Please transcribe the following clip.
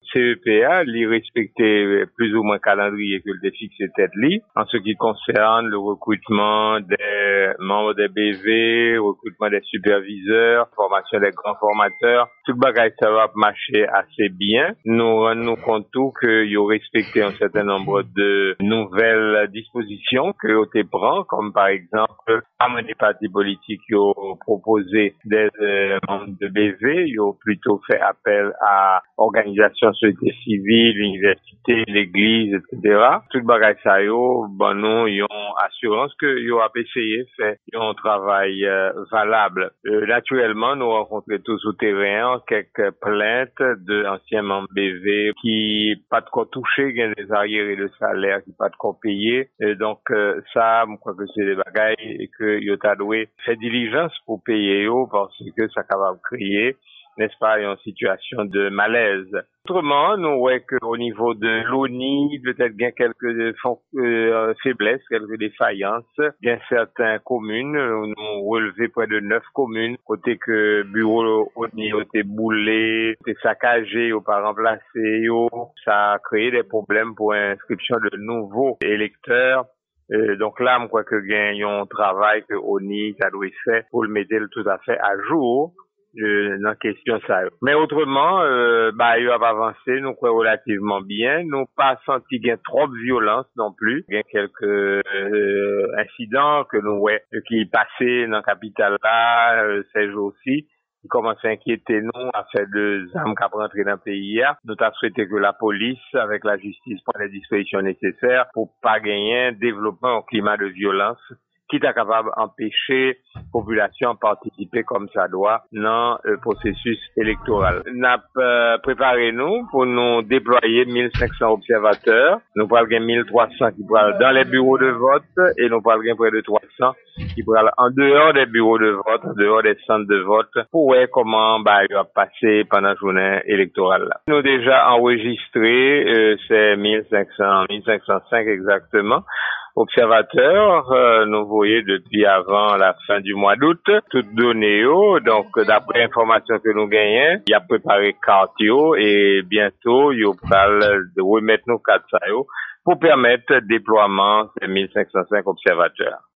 CEPA, li respectait plus ou moins calendrier que le fixé tête li, en ce qui concerne le recrutement des membres des BV, recrutement des superviseurs, formation des grands formateurs. Tout bagage ça va marcher assez bien. Nous rendons compte tout que yo respecté un certain nombre de nouvelles dispositions que yo te prend, comme par exemple, parmi les partis politiques yo proposé des membres de BV, yo plutôt fait appel à organisations société civile, l'université, l'église, etc. Tout bagage ça yo, bon nous yon assurance que yo a essayé fait un travail valable. Naturellement, nous rencontrons tous au terrain quelques plaintes d'anciens membres BV qui pas de quoi toucher, gain des arriérés de salaire, qui pas de quoi payer. Et donc ça, je crois que c'est des bagailles que yo t'a doué fait diligence pour payer yo parce que ça capable créer, n'est-ce pas, une situation de malaise. Autrement, nous voyons qu'au niveau de l'ONI, peut-être bien quelques faiblesses, quelques défaillances. Bien certaines communes, nous relevé près de 9 communes, côté que bureau ONI a été boulé, été saccagé, ou pas remplacé, ça a créé des problèmes pour l'inscription de nouveaux électeurs. Donc là, je crois que gagnons un travail que ONI a dû faire pour le mettre tout à fait à jour. Dans question ça. Mais autrement, il a avancé, nous croyons relativement bien. Nous pas senti qu'il y a trop de violence non plus. Il y a quelques incidents que nous qui passaient dans la capitale là, ces jours-ci, qui commencent à inquiéter nous, à faire de armes qui rentré dans le pays hier. Nous avons souhaité que la police, avec la justice, prenne les dispositions nécessaires pour pas gagner un développement au climat de violence qui est capable d'empêcher la population de participer comme ça doit dans le processus électoral. Nous avons préparé nous pour nous déployer 1500 observateurs. Nous pourrons gagner 1300 qui pourront dans les bureaux de vote et nous pourrons gagner près de 300 qui pourront en dehors des bureaux de vote, en dehors des centres de vote pour voir comment il va passer pendant la journée électorale. Nous avons déjà enregistré ces 1505 exactement. Observateurs, nous voyons depuis avant la fin du mois d'août, toutes données, donc d'après l'information que nous gagnons, il a préparé carte et bientôt, il va remettre nos cartes pour permettre le déploiement de 1505 observateurs.